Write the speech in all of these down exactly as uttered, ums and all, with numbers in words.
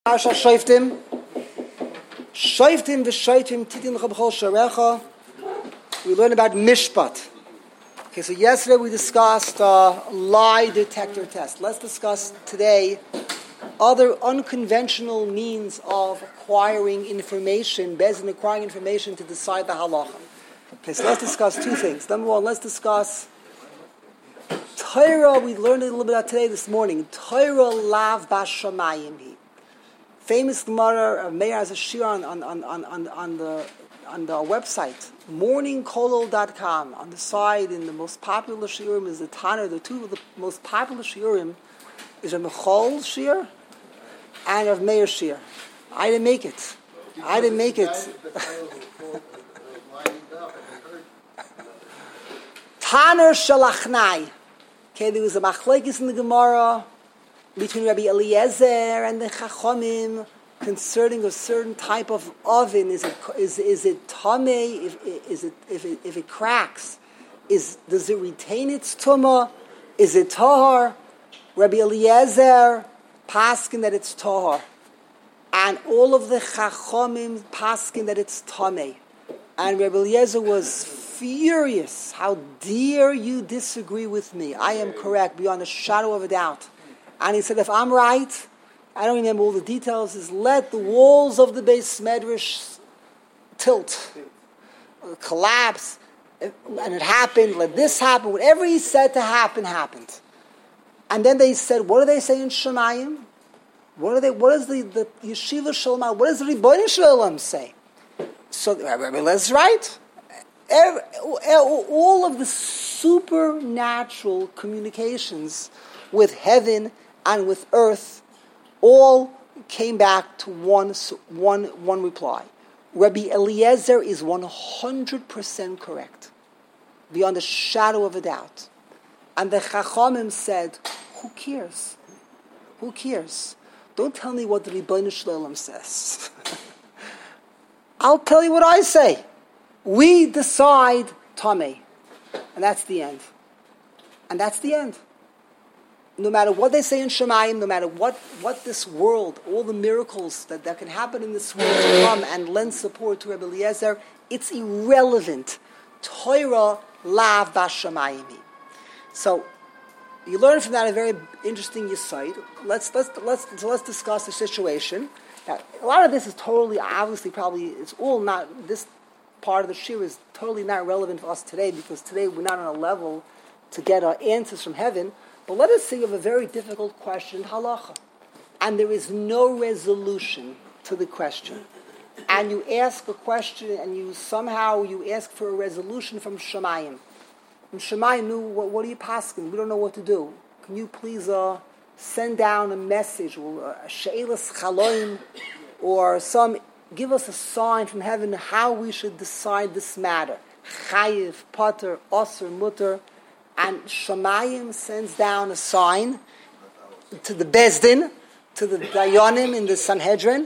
Parsha Shoftim, Shoftim v'Shoftim Titin L'Chabchol Sharecha. We learn about Mishpat. Okay, so yesterday we discussed uh, lie detector test. Let's discuss today other unconventional means of acquiring information, based on acquiring information to decide the halacha. Okay, so let's discuss two things. Number one, let's discuss Torah. We learned a little bit about today this morning. Torah lav bashamayim hi. Famous Gemara of Meir has a shir on, on, on, on, on, the, on the website, morning kolol dot com. On the side, in the most popular shiurim is the Tanner. The two of the most popular shiurim is a Mechol shir and of Meir shir. I didn't make it. I didn't make it. Tanner shalachnai. Okay, there was a machlekes in the Gemara between Rabbi Eliezer and the Chachomim concerning a certain type of oven. Is it is is it tamei? If is it if it if it cracks, is does it retain its tumah? Is it tahar? Rabbi Eliezer paskin that it's tahar, and all of the Chachomim paskin that it's tamei. And Rabbi Eliezer was furious. How dare you disagree with me? I am correct beyond a shadow of a doubt. And he said, if I'm right, I don't remember all the details, is let the walls of the Beis Medrash tilt, collapse, and it happened, let this happen. Whatever he said to happen, happened. And then they said, what do they say in Shemayim? What are they? What does the, the Yeshiva Shalom, what does the Rebbeinu Shalom say? So, Rabbi Lez's right. Every, all of the supernatural communications with heaven and with earth, all came back to one, one, one reply. Rabbi Eliezer is one hundred percent correct, beyond a shadow of a doubt. And the Chachamim said, who cares? Who cares? Don't tell me what the Rebbeinu Shalom says. I'll tell you what I say. We decide Tamei. And that's the end. And that's the end. No matter what they say in Shemayim, no matter what, what this world, all the miracles that, that can happen in this world to come and lend support to Rabbi Eliezer, it's irrelevant. Torah lav bashamayim. So you learn from that a very interesting yesod. Let's let's let's so let's discuss the situation. Now, a lot of this is totally, obviously, probably it's all not. This part of the shir is totally not relevant for us today because today we're not on a level to get our answers from heaven. But let us think of a very difficult question, halacha. And there is no resolution to the question. And you ask a question and you somehow, you ask for a resolution from Shemayim. And Shemayim knew, what, what are you pasking? We don't know what to do. Can you please uh, send down a message, or a she'elas chaloim, or some, give us a sign from heaven how we should decide this matter. Chayiv, pater, osir, mutter. And Shemayim sends down a sign to the Bezdin, to the Dayanim in the Sanhedrin.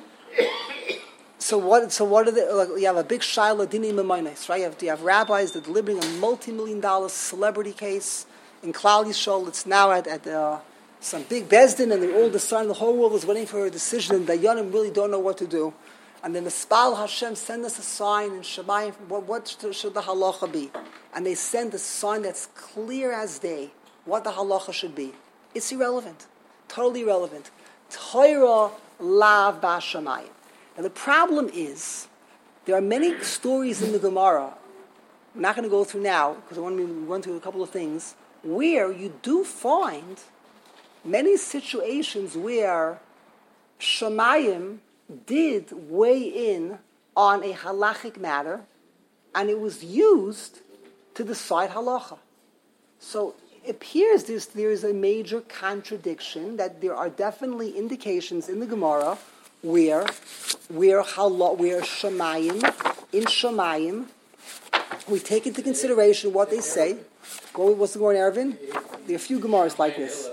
So what? So what are the? Like, you have a big shaila dinim emaynais, right? You have, you have rabbis that are delivering a multi-million dollar celebrity case in Klal Yisrael. It's now at at uh, some big Bezdin, and they're all deciding. The whole world is waiting for a decision, and Dayanim really don't know what to do. And then the Spal Hashem send us a sign in Shemayim. What, what should the halacha be? And they send a sign that's clear as day what the halacha should be. It's irrelevant, totally irrelevant. Torah lav bashamayim. Now the problem is there are many stories in the Gemara. I'm not going to go through now because I want to run through a couple of things where you do find many situations where Shemayim did weigh in on a halachic matter, and it was used to decide halacha. So it appears there's, there is a major contradiction, that there are definitely indications in the Gemara where where hala, where Shemayim, in Shemayim, we take into consideration what they say. Go, what's the Gemara in Eruvin? There are a few Gemaras like this.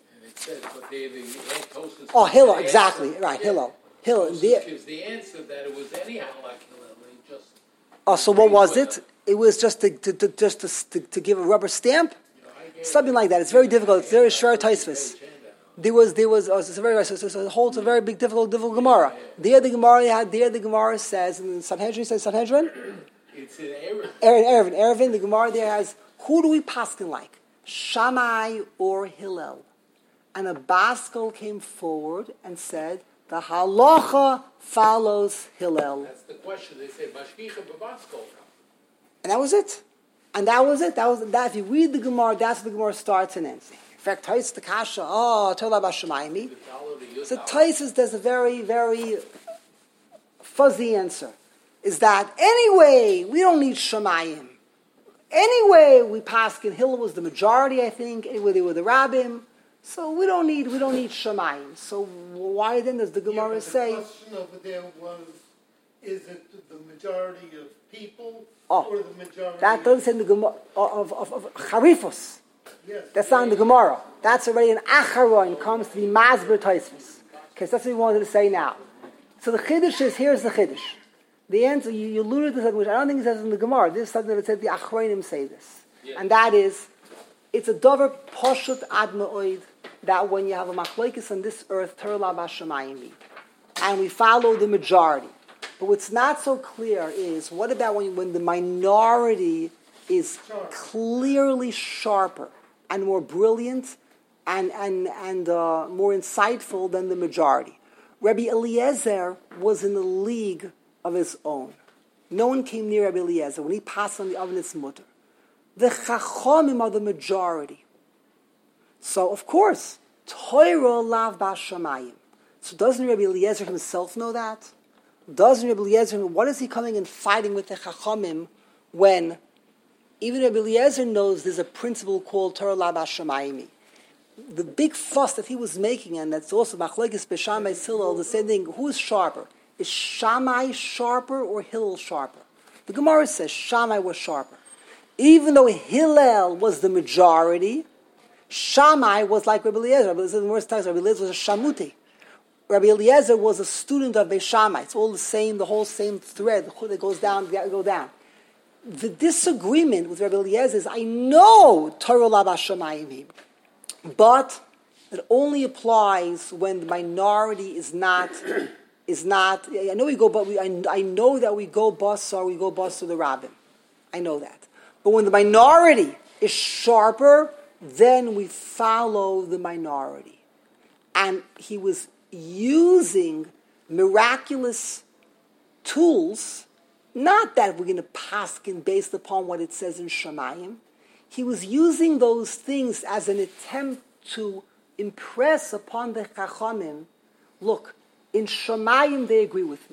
Oh, Hillel, exactly, right, Hillel. Hillel. Because the answer that it was anyhow like Hillel, just. Oh, so what was it? It was just to, to, to just to, to, to give a rubber stamp, something like that. It's very difficult. It's very shver taisvis. there was there was oh, it's a very so, so, so it holds a very big difficult difficult Gemara. There the Gemara had there the Gemara says and Sanhedrin says Sanhedrin. It's an Erevin. Erevin, Erevin. The Gemara there has who do we paskin like, Shammai or Hillel? And a Baskel came forward and said the halacha follows Hillel. That's the question. They say Mashgicha b'Baskol. And that was it. And that was it. That was that. If you read the Gemara, that's where the Gemara starts and ends. In fact, Tais the Kasha, oh, Tola Bashamayim. So Tais there's a very, very fuzzy answer. Is that anyway, we don't need Shamayim. Anyway, we paskin Hillel was the majority, I think. Anyway, they were the Rabbim. So we don't need we don't need Shamayim. So why then does the Gemara yeah, say? The question over there was: is it the majority of people oh, or the majority? That doesn't say in the Gemara of of, of Charifos. Yes. That's not in the Gemara. That's already an Acharon comes to be Masber Taisvis. Okay, so that's what we wanted to say now. So the Chiddush is here's the Chiddush. The answer you, you alluded to something which I don't think it says in the Gemara. This is something that said the Achronim say this, yeah. And that is. It's a dover poshut ad ma'oid that when you have a machlokes on this earth, Torah b'shamayim, and we follow the majority. But what's not so clear is what about when, when the minority is clearly sharper and more brilliant and and and uh, more insightful than the majority? Rabbi Eliezer was in a league of his own. No one came near Rabbi Eliezer when he passed on the Avnei Mutter. The Chachomim are the majority. So, of course, Torah lav b'shamayim. So doesn't Rabbi Eliezer himself know that? Doesn't Rabbi Eliezer know, what is he coming and fighting with the Chachomim when even Rabbi Eliezer knows there's a principle called Torah lav b'shamayim? The big fuss that he was making, and that's also Machlokes b'Shammai Hillel, the same thing, who is sharper? Is Shammai sharper or Hillel sharper? The Gemara says Shammai was sharper. Even though Hillel was the majority, Shammai was like Rabbi Eliezer. Rabbi Eliezer, the worst times, Rabbi Eliezer was a shamuti. Rabbi Eliezer was a student of Beis Shammai. It's all the same, the whole same thread that goes down, go down. The disagreement with Rabbi Eliezer is, I know Torah la b'shamayim, but it only applies when the minority is not, is not. I know we go, but we, I, I know that we go basar, we go basar the rabbim. I know that. But when the minority is sharper, then we follow the minority. And he was using miraculous tools, not that we're going to paskin based upon what it says in Shamayim. He was using those things as an attempt to impress upon the Chachamim, look, in Shamayim they agree with me.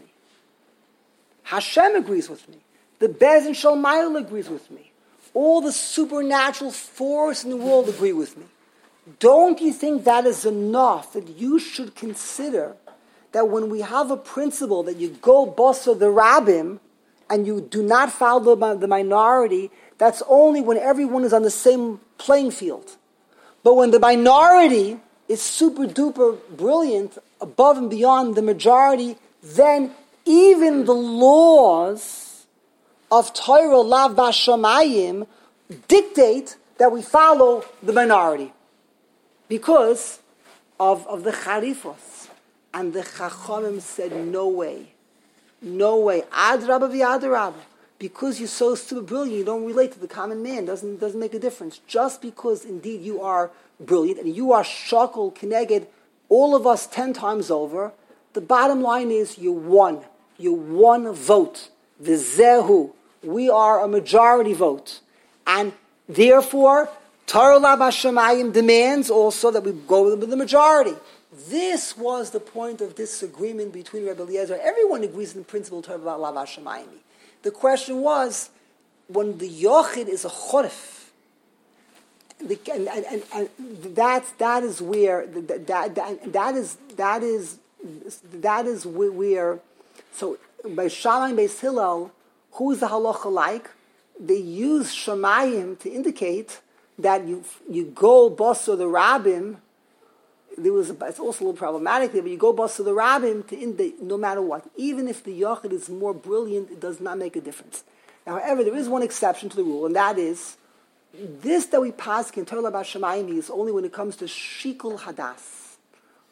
Hashem agrees with me. The Bez and Shalmayel agrees with me. All the supernatural force in the world agree with me. Don't you think that is enough that you should consider that when we have a principle that you go basa the rabbim and you do not follow the minority, that's only when everyone is on the same playing field. But when the minority is super duper brilliant, above and beyond the majority, then even the laws of Torah lav b'shamayim dictate that we follow the minority because of, of the charifos. And the Chachamim said, no way. No way. Ad rabba v'ad rabba. Because you're so super brilliant, you don't relate to the common man. Doesn't doesn't make a difference. Just because indeed you are brilliant and you are shakol keneged all of us ten times over, the bottom line is you won. You won a vote. V'zehu. We are a majority vote. And therefore, Torah la b'shamayim demands also that we go with the majority. This was the point of disagreement between Rabbi Eliezer. Everyone agrees in principle Torah la b'shamayim. The question was, when the Yochid is a Chorif, the, and, and, and, and that, that is where, that, that, that is, that is, that is where, so by Shammai and Beis Hillel, who is the halacha like? They use Shamayim to indicate that you you go basa the rabbim. There was a, it's also a little problematic there, but you go basa the rabbim to indicate no matter what, even if the Yochid is more brilliant, it does not make a difference. Now, however, there is one exception to the rule, and that is this that we pass in Torah b'shamayim is only when it comes to shikul hadas.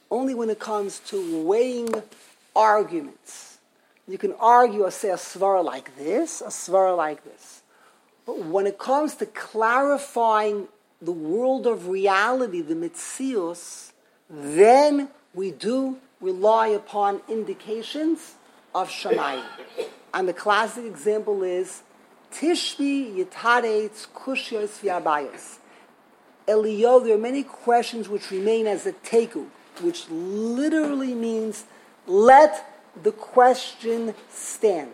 only when it comes to weighing arguments. You can argue or say a svara like this, a svara like this. But when it comes to clarifying the world of reality, the mitzius, then we do rely upon indications of Shamayim. And the classic example is Tishbi Yitaretz Kushyos V'Abayos. Eliyahu, there are many questions which remain as a tegu, which literally means let the question stand.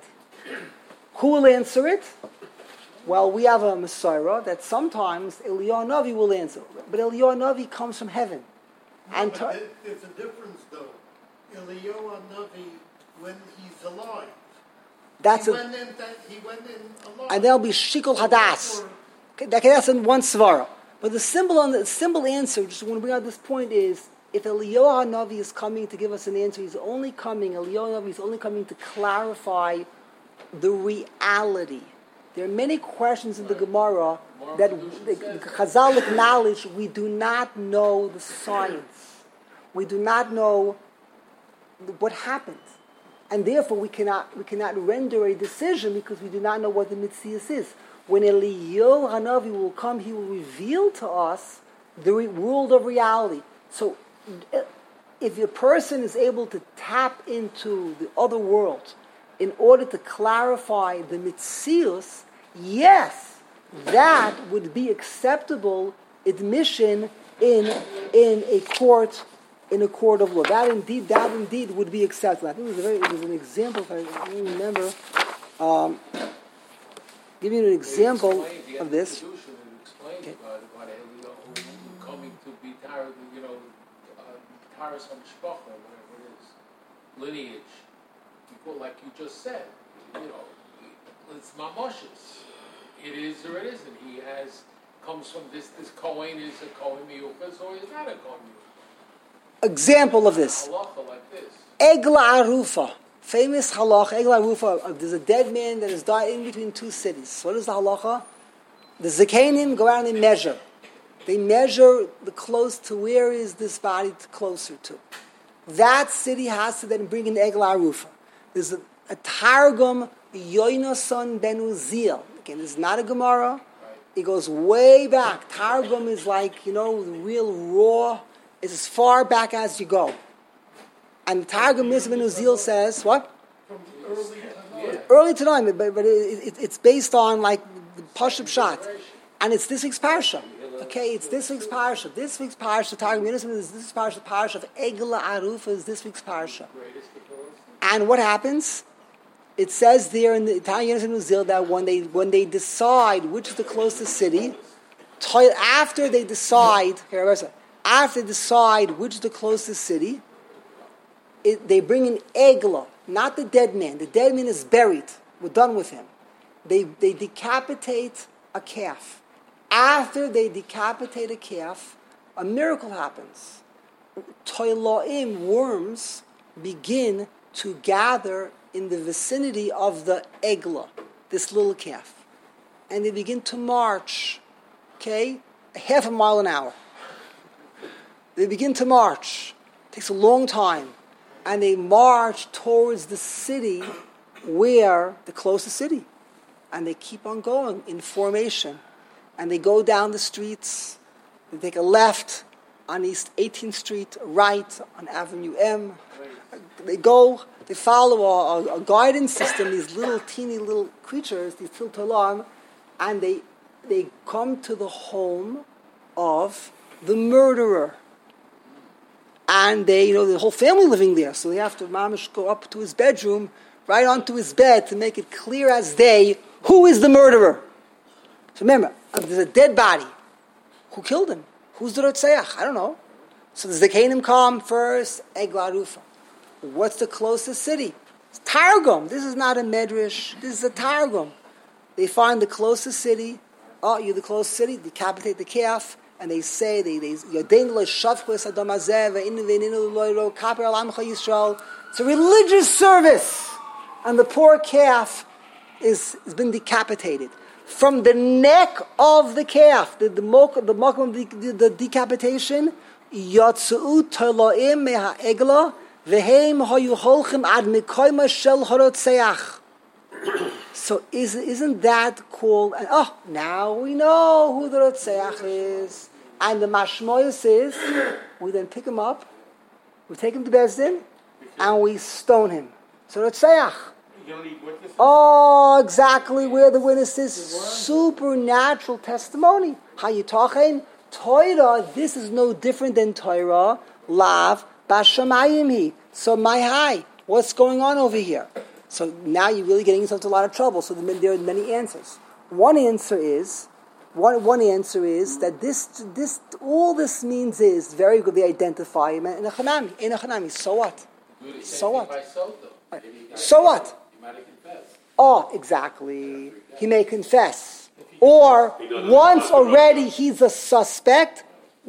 Who will answer it? Well, we have a Messiah that sometimes Eliyahu Navi will answer, but Eliyahu Navi comes from heaven. No, and but to, there- there's a difference, though. Eliyahu Navi, when he's alive, that's he a, went in. That, he went in alive. and there'll be shikul hadas. Okay, that- that's in one svara. But the simple, on the simple answer, just want to bring out this point is, if Eliyahu Navi is coming to give us an answer, he's only coming. Eliyahu Navi is only coming to clarify the reality. There are many questions in the Gemara that the, the Chazalic knowledge, we do not know the science. We do not know what happened. And therefore we cannot we cannot render a decision because we do not know what the Mitzias is. When Eliyahu Hanavi will come, he will reveal to us the re- world of reality. So if a person is able to tap into the other world in order to clarify the mitzius, yes, that would be acceptable admission in in a court in a court of law. That indeed, that indeed would be acceptable. I think it was, a very, it was an example. If I can remember, um, give you an example of this. Okay. About, about Eliyahu coming to be tired, you know, Taras uh, Hamishpacha, whatever it is, lineage. People, like you just said, you know, it's mamoshes. It is or it isn't. He has comes from this. This Kohen is a Kohen Miyuchas or is not a Kohen Miyuchas. Example of this. Halacha like this. Egla Arufa. Famous halacha, Egla Arufa. There's a dead man that has died in between two cities. What is the halacha? The Zakanim go out and they measure. They measure the close to where is this body closer to. That city has to then bring an Egla Arufa. There's a, a Targum, Yoinason ben Uziel. Again, it's not a Gemara. Right. It goes way back. Targum is like, you know, the real raw. It's as far back as you go. And Targum Mizra ben Uziel says, what? From early to now. Early to now, but, but it, it, it's based on like the Pashup Shot. And it's this week's parsha. Okay, it's this week's parsha. This week's parsha, Targum Mizra is this week's parsha. The parsha of Egla Arufa is this week's parsha. And what happens? It says there in the Italian and Uzil that when they when they decide which is the closest city, after they decide here, after they decide which is the closest city, it, they bring an egla, not the dead man. The dead man is buried. We're done with him. They they decapitate a calf. After they decapitate a calf, a miracle happens. Toiloim, worms, begin to gather in the vicinity of the egla, this little calf. And they begin to march, okay, half a mile an hour. They begin to march. It takes a long time. And they march towards the city where, the closest city. And they keep on going in formation. And they go down the streets. They take a left on East eighteenth Street, a right on Avenue M. They go, they follow a, a, a guidance system, these little teeny little creatures, these tiltolam, and they they come to the home of the murderer. And they, you know, the whole family living there, so they have to mamish go up to his bedroom, right onto his bed to make it clear as day who is the murderer. So remember, there's a dead body. Who killed him? Who's the Rotzeach? I don't know. So the Zakanim come first, Egla Arufa. What's the closest city? It's Targum. This is not a medrash. This is a Targum. They find the closest city. Oh, you're the closest city. Decapitate the calf, and they say they they Yadein lo shavchus adam hazeh ve'inu ve'inu lo kaper al amcha Yisrael. It's a religious service, and the poor calf is has been decapitated from the neck of the calf. The the mok the mokum of the, the, the decapitation יצאו תולעים מהעגלה, והם היו הולכים עד מקומה של הרוצח. So is, isn't that called, oh, now we know who the Rotzeach is. And the Mashmoyos is, we then pick him up, we take him to Bezdin, and we stone him. So Rotzeach. Oh, exactly where the witness is. Supernatural testimony. How you talking? Torah, this is no different than Torah. Lav, Bashamayim hi. So my high, what's going on over here? So now you're really getting yourself into a lot of trouble. So there are many answers. One answer is, one one answer is that this this all this means is very good. They identify him in a chanami. In a chanami. So what? So what? So what? Oh, exactly. He may confess, or once already he's a suspect,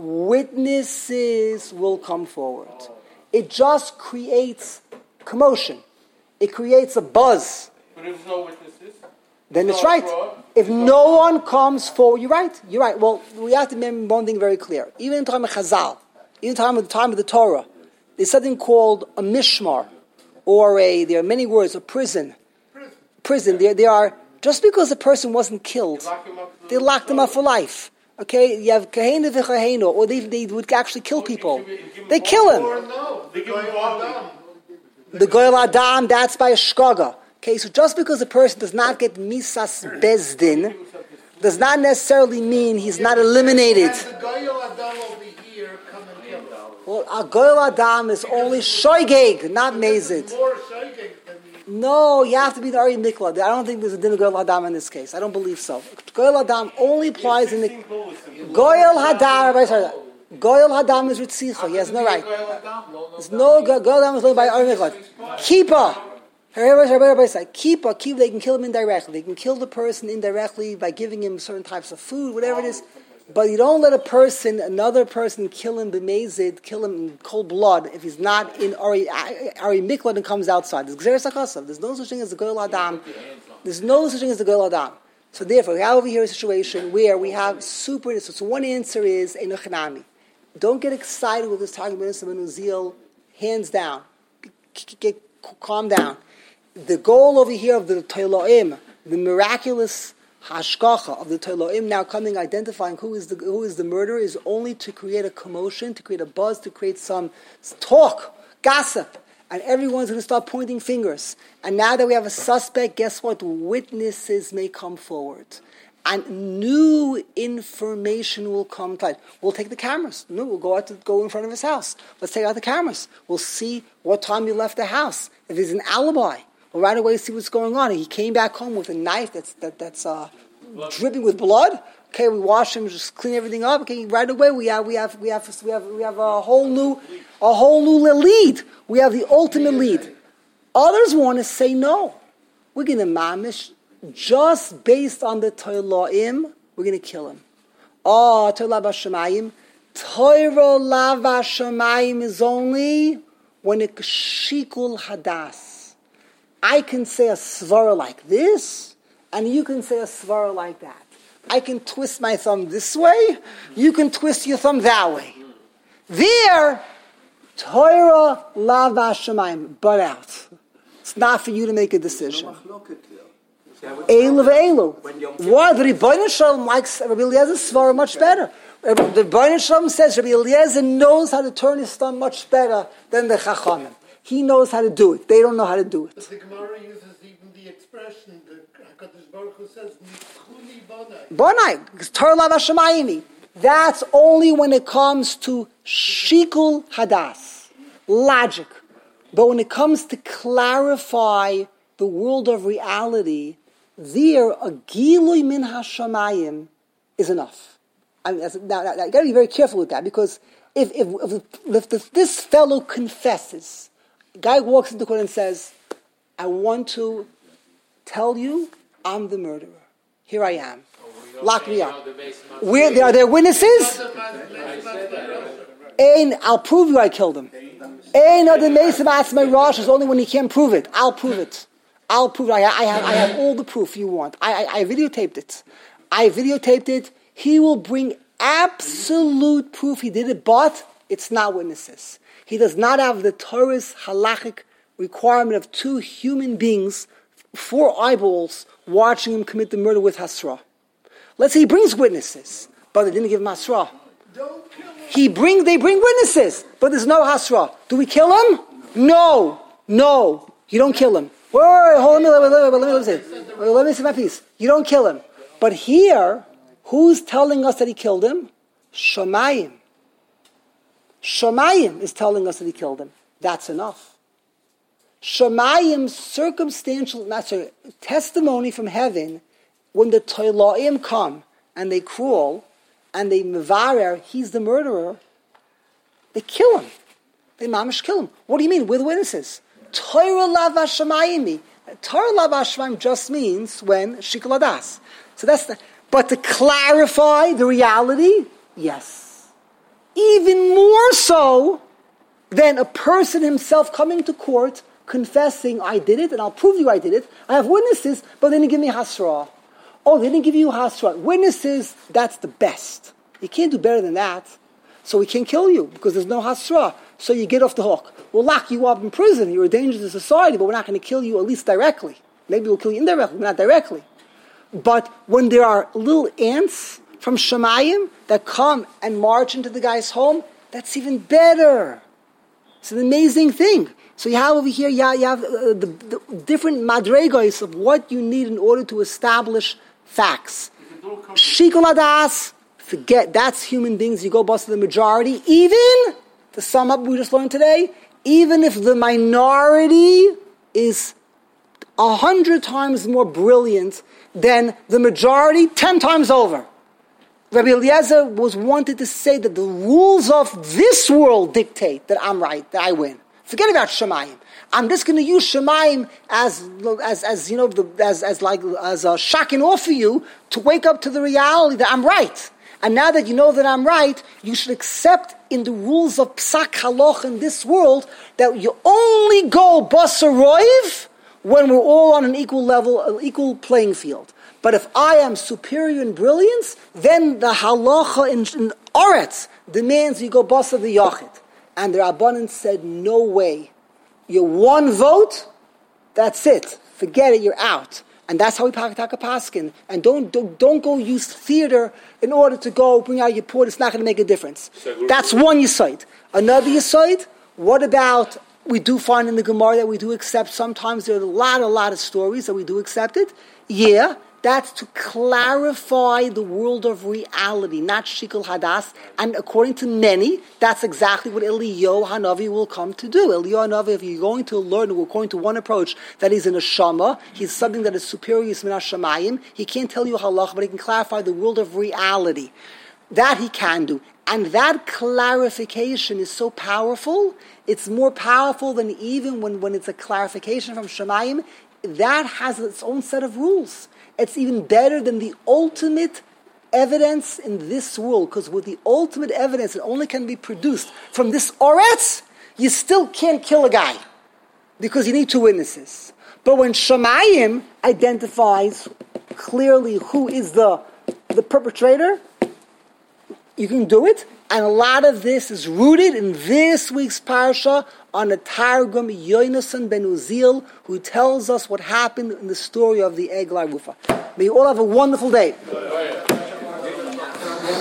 witnesses will come forward. It just creates commotion. It creates a buzz. But if there's no witnesses, then it's right. If no one comes forward, you're right. You're right. Well, we have to remember one thing very clear. Even in time of Chazal, even in time of the time of the Torah, there's something called a mishmar, or a. There are many words. A prison. Prison. Prison. There, there are. Just because a person wasn't killed, they locked him up for life. Okay, you have kahena v'chahena, or they they would actually kill people. They kill him. Or no, they give him Adam. The Goyal Adam, that's by a shkaga. Okay, so just because a person does not get misas bezdin, does not necessarily mean he's not eliminated. And the Goyal Adam over here come and kill him. Well, a Goyal Adam is only shoygeg, not mazid. More shoygeg than the... No, you have to be the Ari Mikla. I don't think there's a din of Goyal Adam in this case. I don't believe so. Goyal Adam only applies in the... Goyal Hadam, Goyal Hadam is Ritzicha. He has no right. There's no Goyal Hadam is only by Ari Mikla. Kippah. Kippah, keep, they can kill him indirectly. They can kill the person indirectly by giving him certain types of food, whatever it is. But you don't let a person, another person, kill him b'mezid, kill him in cold blood if he's not in Ari Ari Mikla and comes outside. There's Gzeres HaKasav. There's no such thing as the Goyal Adam. There's no such thing as the Goyal Adam. So therefore, we have over here a situation where we have super. So one answer is a Nechanami. Don't get excited with this talking about Uziel. Hands down. Get, calm down. The goal over here of the Teiloim, the miraculous hashkacha of the Teiloim now coming, identifying who is the who is the murderer, is only to create a commotion, to create a buzz, to create some talk, gossip, and everyone's going to start pointing fingers. And now that we have a suspect, guess what? Witnesses may come forward. And new information will come to light. We'll take the cameras. No, we'll go out to go in front of his house. Let's take out the cameras. We'll see what time he left the house. If there's an alibi, we'll right away see what's going on. He came back home with a knife that's that, that's uh, dripping with blood. Okay, we wash him, just clean everything up. Okay, right away we have we have we have we have we have a whole new a whole new lead. We have the ultimate lead. Others want to say no. We're going to mamish. Just based on the Toilaim, we're going to kill him. Oh, Toila Bashamayim. Toira Lava Shamayim is only when it Shikul Hadas. I can say a svara like this, and you can say a svara like that. I can twist my thumb this way, you can twist your thumb that way. There, Toira Lava Shamayim, butt out. It's not for you to make a decision. Eilu ve'eilu. Why? The Rebbeinu Shalom likes Rabbi Eliezer's svara much better. The Rebbeinu Shalom says Rabbi Eliezer knows how to turn his thumb much better than the Chachamim. He knows how to do it. They don't know how to do it. But the Gemara uses even the expression, the HaKadosh Baruch Hu says, Nitzchuni bonai. Bonai. Because Torah Lav Hashemayimi. That's only when it comes to Shikul Hadas. Logic. But when it comes to clarify the world of reality, there, a Gilui Min Hashamayim is enough. I mean, that's, now, now, you got to be very careful with that, because if if, if, if this, this fellow confesses, a guy walks into court and says, I want to tell you I'm the murderer. Here I am. Lock me up. Where, are there witnesses? Ein, I'll prove you I killed him. Ein other Mesa Asmei Rosh is only when he can't prove it. I'll prove it. I'll prove it. I, I, have, I have all the proof you want. I, I, I videotaped it. I videotaped it. He will bring absolute proof he did it, but it's not witnesses. He does not have the Torah's halachic requirement of two human beings, four eyeballs, watching him commit the murder with Hasra. Let's say he brings witnesses, but they didn't give him Hasra. Don't kill him. He bring, they bring witnesses, but there's no Hasra. Do we kill him? No. No. You don't kill him. Wait, wait, wait, hold on, let me, let me, let me, let me, let me, let me see my piece. You don't kill him. But here, who's telling us that he killed him? Shamayim. Shamayim is telling us that he killed him. That's enough. Shamayim's circumstantial, not sorry, testimony from heaven, when the Toilaim come and they crawl and they mevarer, he's the murderer, they kill him. They mamish kill him. What do you mean? With witnesses. Torah lav hashamayim. Torah lav hashamayim just means when shikol hadas. So that's the, but to clarify the reality, yes. Even more so than a person himself coming to court confessing, I did it, and I'll prove you I did it. I have witnesses, but they didn't give me hasra. Oh, they didn't give you hasra. Witnesses, that's the best. You can't do better than that. So we can't kill you because there's no hasra. So you get off the hook. We'll lock you up in prison. You're a danger to society, but we're not going to kill you at least directly. Maybe we'll kill you indirectly, but not directly. But when there are little ants from Shemayim that come and march into the guy's home, that's even better. It's an amazing thing. So you have over here, you have, you have uh, the, the different madregos of what you need in order to establish facts. Shikol hadas, forget, that's human beings. You go bust the majority. Even, to sum up what we just learned today, even if the minority is a hundred times more brilliant than the majority, ten times over. Rabbi Eliezer was wanted to say that the rules of this world dictate that I'm right, that I win. Forget about Shemayim. I'm just going to use Shemayim as, as, as you know, the, as, as like as a shocking off for you to wake up to the reality that I'm right. And now that you know that I'm right, you should accept in the rules of Psak Haloch in this world that you only go Basaroiv when we're all on an equal level, an equal playing field. But if I am superior in brilliance, then the halacha in, in Oretz demands you go basa the yachid. And the Rabbanan said, no way. You're one vote, that's it. Forget it, you're out. And that's how we pakataka paskin. And don't, don't don't go use theater in order to go bring out your port. It's not going to make a difference. That's one yisoid. Another yisoid, what about, we do find in the Gemara that we do accept, sometimes there are a lot, a lot of stories that we do accept it. Yeah, that's to clarify the world of reality, not shikol hadas. And according to many, that's exactly what Eliyahu Hanavi will come to do. Eliyahu Hanavi, if you're going to learn, according to one approach, that he's in a shama, he's something that is superior to Shamayim. He can't tell you halach, but he can clarify the world of reality. That he can do. And that clarification is so powerful, it's more powerful than even when, when it's a clarification from Shamayim. That has its own set of rules. It's even better than the ultimate evidence in this world, because with the ultimate evidence, it only can be produced from this Oretz, you still can't kill a guy, because you need two witnesses. But when Shamayim identifies clearly who is the, the perpetrator, you can do it. And a lot of this is rooted in this week's parsha on the Targum Yonasan ben Uzziel, who tells us what happened in the story of the Eglah Rufa. May you all have a wonderful day.